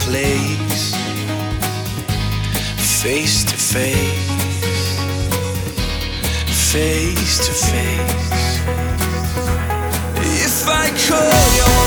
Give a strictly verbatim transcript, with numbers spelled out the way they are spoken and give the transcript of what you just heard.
place, face to face, face to face. If I call you